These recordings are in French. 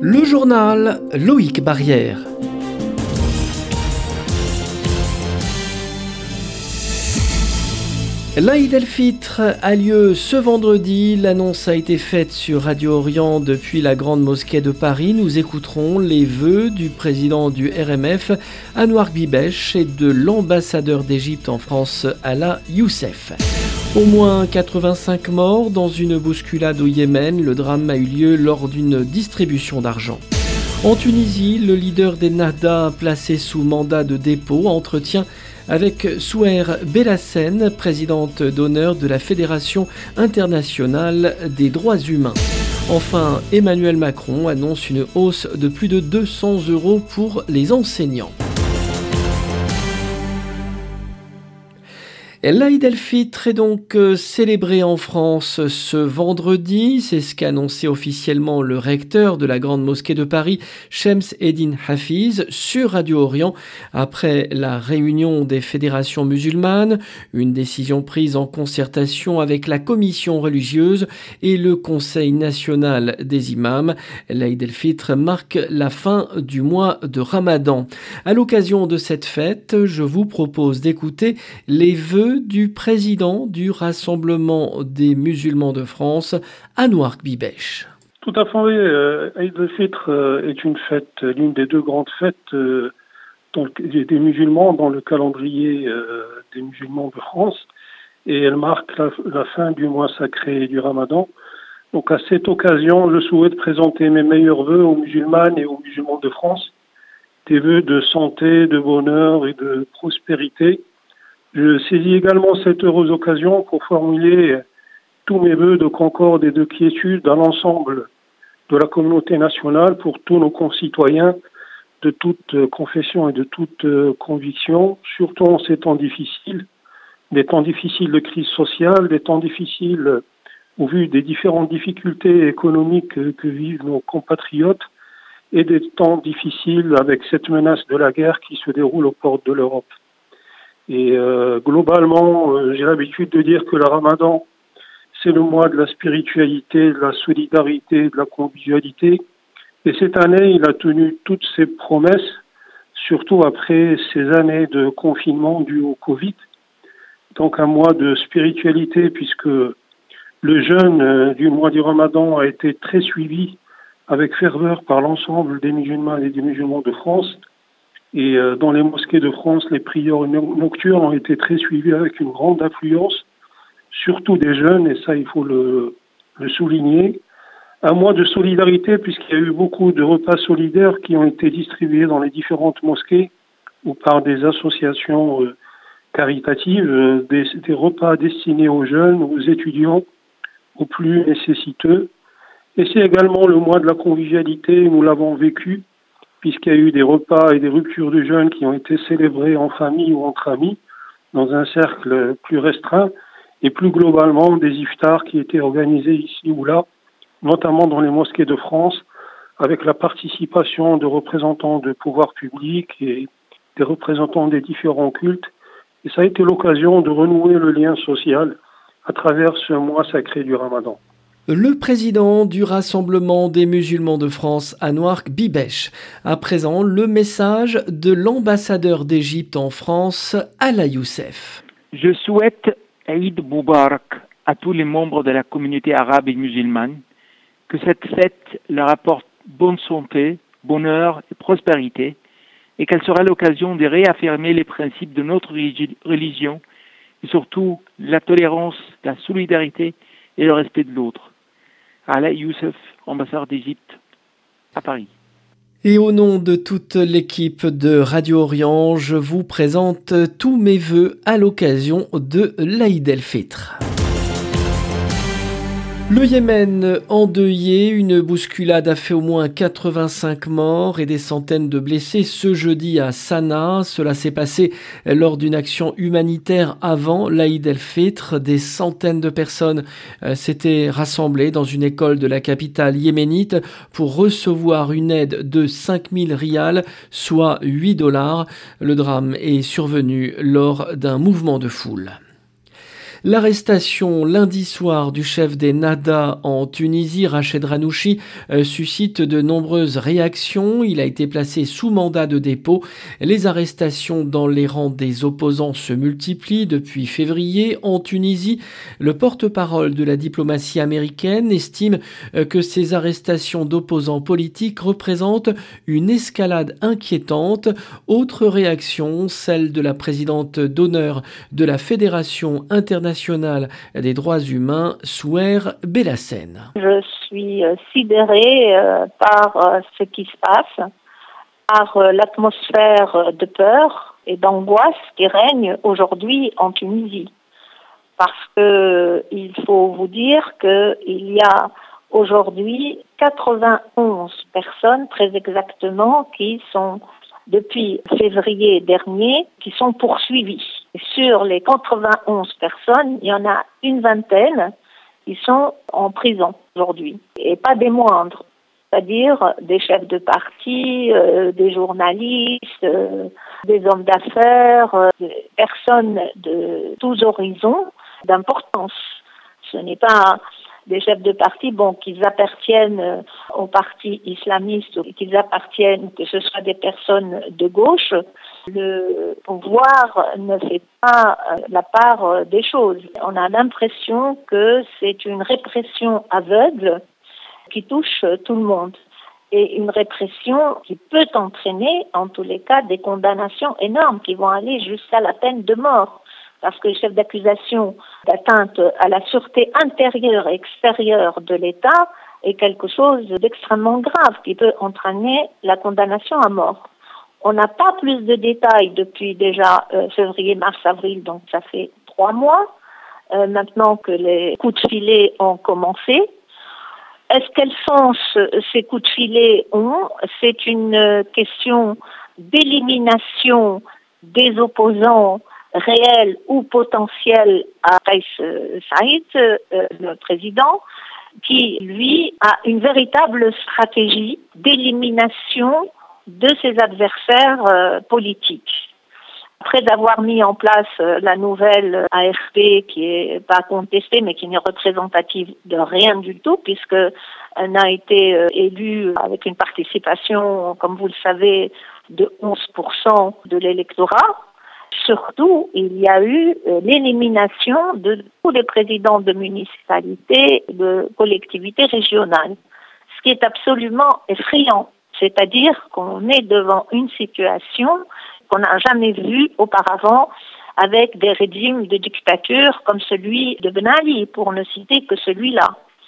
Le journal Loïc Barrière. L'Aïd el-Fitr a lieu ce vendredi. L'annonce a été faite sur Radio Orient depuis la Grande Mosquée de Paris. Nous écouterons les vœux du président du RMF, Anouar Bibesh, et de l'ambassadeur d'Égypte en France, Ala Youssef. Au moins 85 morts dans une bousculade au Yémen. Le drame a eu lieu lors d'une distribution d'argent. En Tunisie, le leader des Nahda, placé sous mandat de dépôt, entretient avec Souher Bellassène, présidente d'honneur de la Fédération internationale des droits humains. Enfin, Emmanuel Macron annonce une hausse de plus de 200 € pour les enseignants. L'Aïd el-Fitr est donc célébré en France ce vendredi. C'est ce qu'a annoncé officiellement le recteur de la Grande Mosquée de Paris, Shems Eddin Hafiz, sur Radio Orient, après la réunion des fédérations musulmanes, une décision prise en concertation avec la commission religieuse et le Conseil national des imams. L'Aïd el-Fitr marque la fin du mois de Ramadan. À l'occasion de cette fête, je vous propose d'écouter les vœux du président du Rassemblement des musulmans de France, Anouar Bibesh. Tout à fait, oui. Aïd el-Fitr est une fête, l'une des deux grandes fêtes des musulmans dans le calendrier des musulmans de France, et elle marque la fin du mois sacré du Ramadan. Donc à cette occasion, je souhaite présenter mes meilleurs vœux aux musulmanes et aux musulmans de France, des vœux de santé, de bonheur et de prospérité. Je saisis également cette heureuse occasion pour formuler tous mes vœux de concorde et de quiétude à l'ensemble de la communauté nationale, pour tous nos concitoyens de toute confession et de toute conviction, surtout en ces temps difficiles, des temps difficiles de crise sociale, des temps difficiles au vu des différentes difficultés économiques que vivent nos compatriotes, et des temps difficiles avec cette menace de la guerre qui se déroule aux portes de l'Europe. Et globalement, j'ai l'habitude de dire que le Ramadan, c'est le mois de la spiritualité, de la solidarité, de la convivialité. Et cette année, il a tenu toutes ses promesses, surtout après ces années de confinement dû au Covid. Donc un mois de spiritualité, puisque le jeûne du mois du Ramadan a été très suivi avec ferveur par l'ensemble des musulmans et des musulmans de France. Et dans les mosquées de France, les prières nocturnes ont été très suivies avec une grande affluence, surtout des jeunes, et ça il faut le souligner. Un mois de solidarité, puisqu'il y a eu beaucoup de repas solidaires qui ont été distribués dans les différentes mosquées ou par des associations caritatives, des repas destinés aux jeunes, aux étudiants, aux plus nécessiteux. Et c'est également le mois de la convivialité, nous l'avons vécu, puisqu'il y a eu des repas et des ruptures de jeûne qui ont été célébrés en famille ou entre amis, dans un cercle plus restreint, et plus globalement des iftars qui étaient organisés ici ou là, notamment dans les mosquées de France, avec la participation de représentants de pouvoirs publics et des représentants des différents cultes. Et ça a été l'occasion de renouer le lien social à travers ce mois sacré du Ramadan. Le président du Rassemblement des musulmans de France, Anouar Bibesh. À présent, le message de l'ambassadeur d'Égypte en France, Ala Youssef. Je souhaite Eid Moubarak à tous les membres de la communauté arabe et musulmane, que cette fête leur apporte bonne santé, bonheur et prospérité, et qu'elle sera l'occasion de réaffirmer les principes de notre religion, et surtout la tolérance, la solidarité et le respect de l'autre. Ala Youssef, ambassadeur d'Égypte à Paris. Et au nom de toute l'équipe de Radio Orient, je vous présente tous mes vœux à l'occasion de l'Aïd el-Fitr. Le Yémen endeuillé, une bousculade a fait au moins 85 morts et des centaines de blessés ce jeudi à Sanaa. Cela s'est passé lors d'une action humanitaire avant l'Aïd el-Fitr. Des centaines de personnes s'étaient rassemblées dans une école de la capitale yéménite pour recevoir une aide de 5000 rials, soit $8. Le drame est survenu lors d'un mouvement de foule. L'arrestation lundi soir du chef des Nahda en Tunisie, Rached Ghannouchi, suscite de nombreuses réactions. Il a été placé sous mandat de dépôt. Les arrestations dans les rangs des opposants se multiplient depuis février en Tunisie. Le porte-parole de la diplomatie américaine estime que ces arrestations d'opposants politiques représentent une escalade inquiétante. Autre réaction, celle de la présidente d'honneur de la Fédération internationale des droits humains, Souheir Bellassène. Je suis sidérée par ce qui se passe, par l'atmosphère de peur et d'angoisse qui règne aujourd'hui en Tunisie. Parce que il faut vous dire qu'il y a aujourd'hui 91 personnes, très exactement, qui sont depuis février dernier, qui sont poursuivies. Et sur les 91 personnes, il y en a une vingtaine qui sont en prison aujourd'hui, et pas des moindres, c'est-à-dire des chefs de parti, des journalistes, des hommes d'affaires, des personnes de tous horizons d'importance. Ce n'est pas des chefs de parti, qu'ils appartiennent au parti islamiste ou qu'ils appartiennent, que ce soit des personnes de gauche. Le pouvoir ne fait pas la part des choses. On a l'impression que c'est une répression aveugle qui touche tout le monde. Et une répression qui peut entraîner, en tous les cas, des condamnations énormes qui vont aller jusqu'à la peine de mort. Parce que le chef d'accusation d'atteinte à la sûreté intérieure et extérieure de l'État est quelque chose d'extrêmement grave qui peut entraîner la condamnation à mort. On n'a pas plus de détails depuis déjà février, mars, avril, donc ça fait 3 mois, maintenant que les coups de filet ont commencé. Quel sens ces coups de filet ont? C'est une question d'élimination des opposants réels ou potentiels à Kais Saïd, le président, qui, lui, a une véritable stratégie d'élimination de ses adversaires politiques. Après avoir mis en place la nouvelle AFP, qui est pas contestée, mais qui n'est représentative de rien du tout, puisqu'elle n'a été élue avec une participation, comme vous le savez, de 11% de l'électorat. Surtout, il y a eu l'élimination de tous les présidents de municipalités, de collectivités régionales, ce qui est absolument effrayant. C'est-à-dire qu'on est devant une situation qu'on n'a jamais vue auparavant avec des régimes de dictature comme celui de Ben Ali, pour ne citer que celui-là.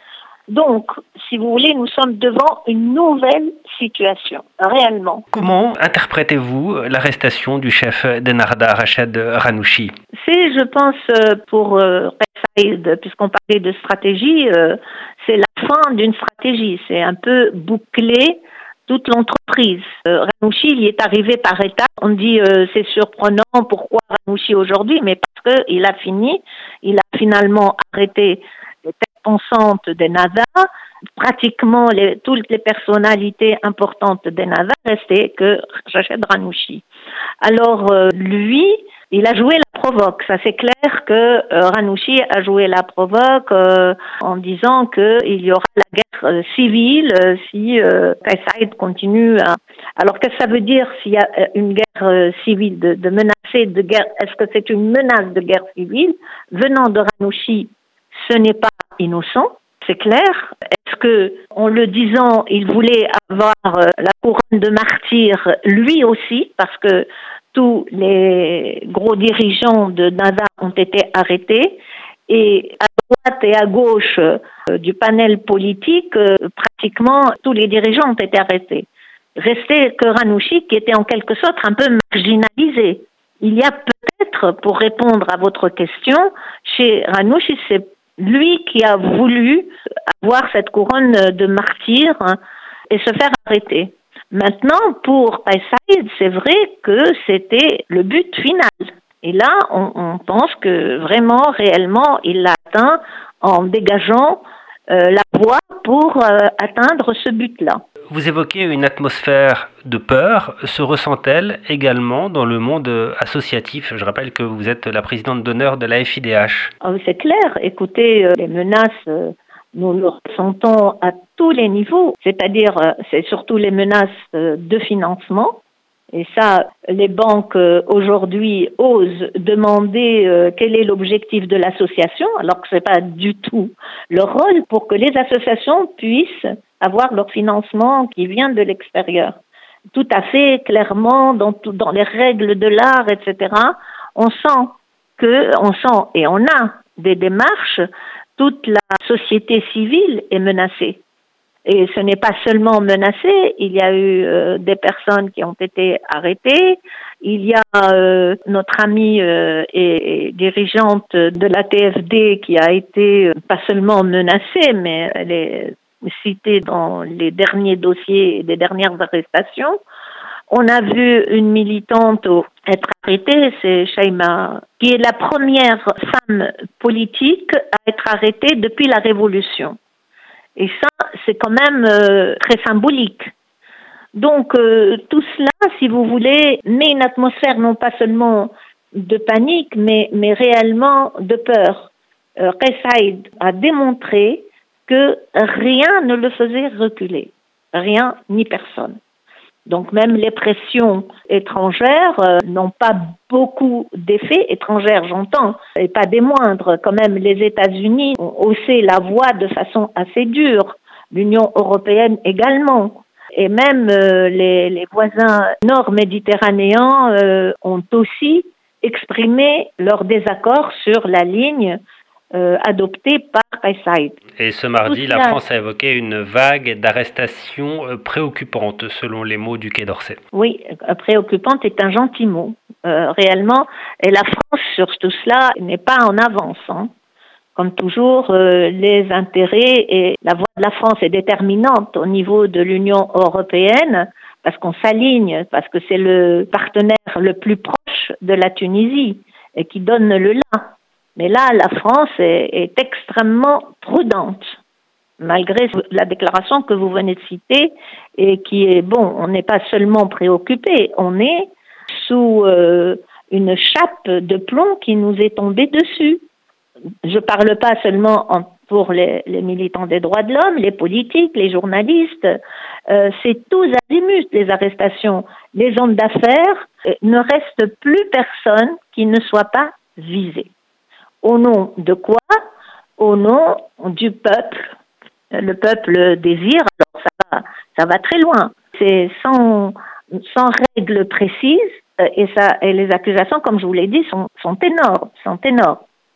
Donc, si vous voulez, nous sommes devant une nouvelle situation, réellement. Comment interprétez-vous l'arrestation du chef des Nahda, Rached Ghannouchi? C'est, je pense, pour Saïd, puisqu'on parlait de stratégie, c'est la fin d'une stratégie. C'est un peu boucler toute l'entreprise. Ghannouchi, il y est arrivé par étapes. On dit c'est surprenant, pourquoi Ghannouchi aujourd'hui? Mais parce qu'il a finalement arrêté les têtes pensantes des Nahda. Pratiquement toutes les personnalités importantes des Nahda restaient que Rached Ghannouchi. Alors lui, il a joué la provoque. Ça c'est clair que Ghannouchi a joué la provoque en disant qu'il y aura la guerre civile si Kais Saïd continue à... Alors qu'est-ce que ça veut dire s'il y a une guerre civile, de menacer de guerre? Est-ce que c'est une menace de guerre civile venant de Ghannouchi? Ce n'est pas innocent, c'est clair. Est-ce que, en le disant, il voulait avoir la couronne de martyr lui aussi, parce que tous les gros dirigeants de Nahda ont été arrêtés, et à droite et à gauche du panel politique, pratiquement tous les dirigeants ont été arrêtés. Restait que Ghannouchi, qui était en quelque sorte un peu marginalisé. Il y a peut-être, pour répondre à votre question, chez Ghannouchi, c'est lui qui a voulu avoir cette couronne de martyr et se faire arrêter. Maintenant, pour Kais Saïd, c'est vrai que c'était le but final. Et là, on pense que vraiment, réellement, il l'a atteint en dégageant la voie pour atteindre ce but-là. Vous évoquez une atmosphère de peur. Se ressent-elle également dans le monde associatif? Je rappelle que vous êtes la présidente d'honneur de la FIDH. C'est clair. Écoutez, les menaces, nous le ressentons à tous les niveaux. C'est-à-dire, c'est surtout les menaces de financement. Et ça, les banques aujourd'hui osent demander quel est l'objectif de l'association, alors que ce n'est pas du tout leur rôle, pour que les associations puissent avoir leur financement qui vient de l'extérieur. Tout à fait clairement, dans les règles de l'art, etc., on sent et on a des démarches, toute la société civile est menacée. Et ce n'est pas seulement menacé, il y a eu des personnes qui ont été arrêtées, il y a notre amie et dirigeante de la TFD qui a été pas seulement menacée, mais elle est citée dans les derniers dossiers et des dernières arrestations. On a vu une militante être arrêtée, c'est Shaima, qui est la première femme politique à être arrêtée depuis la Révolution. Et ça, c'est quand même très symbolique. Donc, tout cela, si vous voulez, met une atmosphère non pas seulement de panique, mais réellement de peur. Kais Saïd a démontré que rien ne le faisait reculer. Rien ni personne. Donc même les pressions étrangères n'ont pas beaucoup d'effets. Étrangères, j'entends, et pas des moindres. Quand même, les États-Unis ont haussé la voix de façon assez dure. L'Union européenne également. Et même les voisins nord-méditerranéens ont aussi exprimé leur désaccord sur la ligne adoptée par Kais Saïd. Et ce mardi, la France a évoqué une vague d'arrestations préoccupantes, selon les mots du Quai d'Orsay. Oui, préoccupante est un gentil mot, réellement. Et la France, sur tout cela, n'est pas en avance. Comme toujours, les intérêts et la voix de la France est déterminante au niveau de l'Union européenne, parce qu'on s'aligne, parce que c'est le partenaire le plus proche de la Tunisie et qui donne le là. Mais là, la France est extrêmement prudente, malgré la déclaration que vous venez de citer, et qui est, on n'est pas seulement préoccupé, on est sous une chape de plomb qui nous est tombée dessus. Je ne parle pas seulement pour les militants des droits de l'homme, les politiques, les journalistes, c'est tous azimuts les arrestations. Les hommes d'affaires, ne reste plus personne qui ne soit pas visé. Au nom de quoi? Au nom du peuple. Le peuple désire, alors ça va très loin. C'est sans règles précises et les accusations, comme je vous l'ai dit, sont énormes.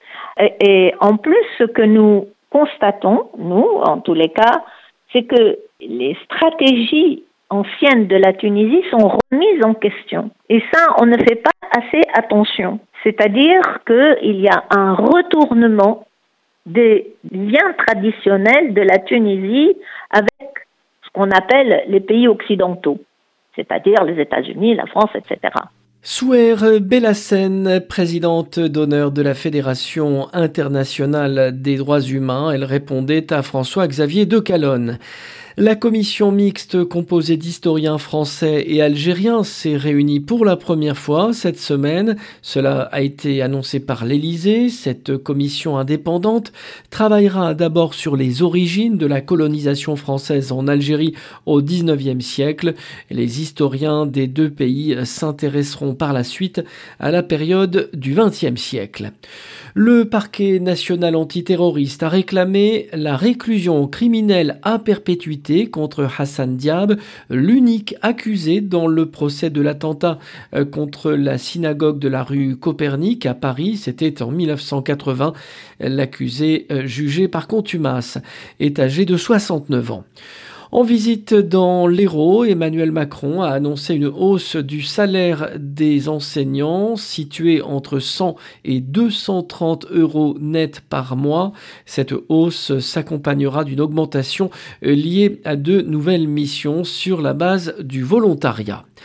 Et en plus, ce que nous constatons, nous, en tous les cas, c'est que les stratégies anciennes de la Tunisie sont remises en question. Et ça, on ne fait pas assez attention. C'est-à-dire qu'il y a un retournement des liens traditionnels de la Tunisie avec ce qu'on appelle les pays occidentaux, c'est-à-dire les États-Unis, la France, etc. Souher Belhassen, présidente d'honneur de la Fédération internationale des droits humains, elle répondait à François-Xavier de Calonne. La commission mixte composée d'historiens français et algériens s'est réunie pour la première fois cette semaine. Cela a été annoncé par l'Élysée. Cette commission indépendante travaillera d'abord sur les origines de la colonisation française en Algérie au XIXe siècle. Les historiens des deux pays s'intéresseront par la suite à la période du XXe siècle. Le parquet national antiterroriste a réclamé la réclusion criminelle à perpétuité contre Hassan Diab, l'unique accusé dans le procès de l'attentat contre la synagogue de la rue Copernic à Paris. C'était en 1980. L'accusé, jugé par contumace, est âgé de 69 ans. En visite dans l'Hérault, Emmanuel Macron a annoncé une hausse du salaire des enseignants située entre 100 et 230 euros net par mois. Cette hausse s'accompagnera d'une augmentation liée à de nouvelles missions sur la base du volontariat.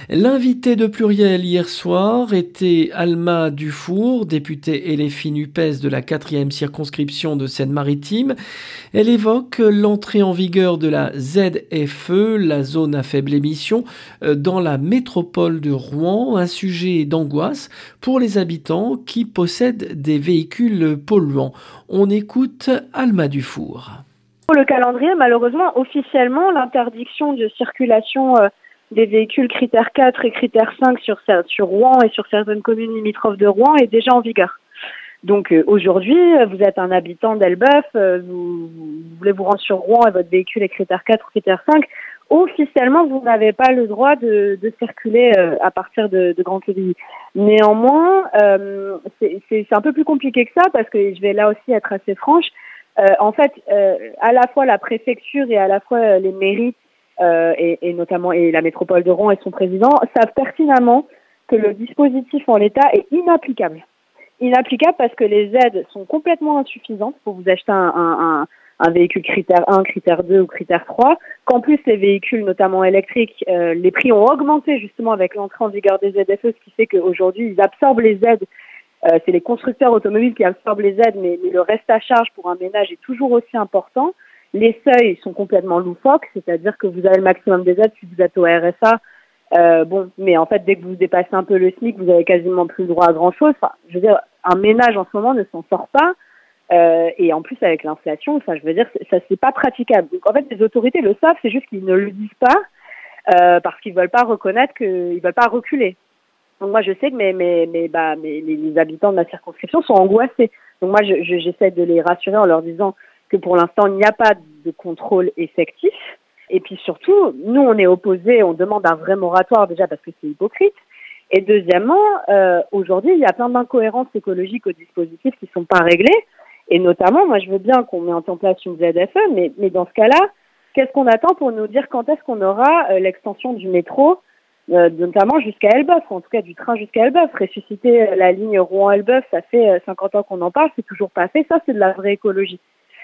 L'invité de Pluriel hier soir était Alma Dufour, députée LFI NUPES de la 4e circonscription de Seine-Maritime. Elle évoque l'entrée en vigueur de la ZFE, la zone à faible émission, dans la métropole de Rouen, un sujet d'angoisse pour les habitants qui possèdent des véhicules polluants. On écoute Alma Dufour. Pour le calendrier, malheureusement, officiellement, l'interdiction de circulation des véhicules critère 4 et critère 5 sur Rouen et sur certaines communes limitrophes de Rouen est déjà en vigueur. Donc aujourd'hui, vous êtes un habitant d'Elbeuf, vous voulez vous rendre sur Rouen et votre véhicule est critère 4 ou critère 5, officiellement, vous n'avez pas le droit de circuler à partir de Grand Quevilly. Néanmoins, c'est un peu plus compliqué que ça parce que je vais là aussi être assez franche. En fait, à la fois la préfecture et à la fois les mairies et notamment la métropole de Rouen et son président savent pertinemment que le dispositif en l'état est inapplicable. Inapplicable parce que les aides sont complètement insuffisantes pour vous acheter un véhicule critère 1, critère 2 ou critère 3, qu'en plus les véhicules notamment électriques, les prix ont augmenté justement avec l'entrée en vigueur des ZFE, ce qui fait qu'aujourd'hui ils absorbent les aides. C'est les constructeurs automobiles qui absorbent les aides, mais le reste à charge pour un ménage est toujours aussi important. Les seuils sont complètement loufoques, c'est-à-dire que vous avez le maximum des aides si vous êtes au RSA. Mais en fait, dès que vous dépassez un peu le SMIC, vous avez quasiment plus le droit à grand-chose. Enfin, je veux dire, un ménage en ce moment ne s'en sort pas. Et en plus, avec l'inflation, ça, je veux dire, ça c'est pas praticable. Donc en fait, les autorités le savent, c'est juste qu'ils ne le disent pas parce qu'ils veulent pas reconnaître qu'ils veulent pas reculer. Donc moi, je sais que les habitants de ma circonscription sont angoissés. Donc moi, j'essaie de les rassurer en leur disant que pour l'instant, il n'y a pas de contrôle effectif. Et puis surtout, nous, on est opposés, on demande un vrai moratoire déjà parce que c'est hypocrite. Et deuxièmement, aujourd'hui, il y a plein d'incohérences écologiques au dispositif qui ne sont pas réglées. Et notamment, moi, je veux bien qu'on mette en place une ZFE, mais dans ce cas-là, qu'est-ce qu'on attend pour nous dire quand est-ce qu'on aura l'extension du métro, notamment jusqu'à Elbeuf, ou en tout cas du train jusqu'à Elbeuf. Ressusciter la ligne Rouen-Elbeuf, ça fait 50 ans qu'on en parle, c'est toujours pas fait. Ça, c'est de la vraie écologie.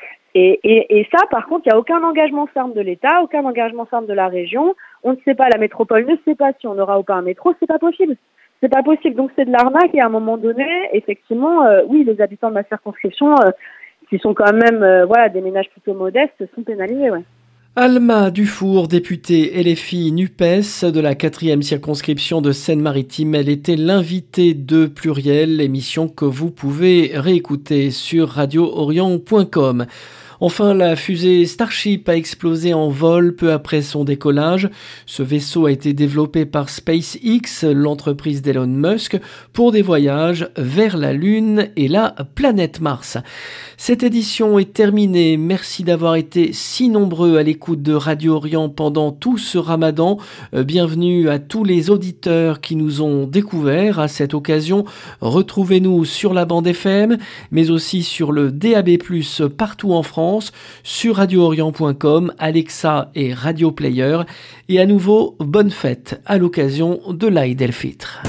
Et ça, par contre, il n'y a aucun engagement ferme de l'État, aucun engagement ferme de la région. On ne sait pas, la métropole ne sait pas si on aura ou pas un métro, c'est pas possible. C'est pas possible. Donc c'est de l'arnaque et à un moment donné, effectivement, oui, les habitants de ma circonscription, qui sont quand même des ménages plutôt modestes, sont pénalisés, ouais. Alma Dufour, députée LFI NUPES de la 4e circonscription de Seine-Maritime. Elle était l'invitée de Pluriel, émission que vous pouvez réécouter sur radioorient.com. Enfin, la fusée Starship a explosé en vol peu après son décollage. Ce vaisseau a été développé par SpaceX, l'entreprise d'Elon Musk, pour des voyages vers la Lune et la planète Mars. Cette édition est terminée. Merci d'avoir été si nombreux à l'écoute de Radio Orient pendant tout ce Ramadan. Bienvenue à tous les auditeurs qui nous ont découverts à cette occasion. Retrouvez-nous sur la bande FM, mais aussi sur le DAB+, partout en France, sur radioorient.com, Alexa et Radio Player. Et à nouveau, bonne fête à l'occasion de l'Aïd el-Fitr.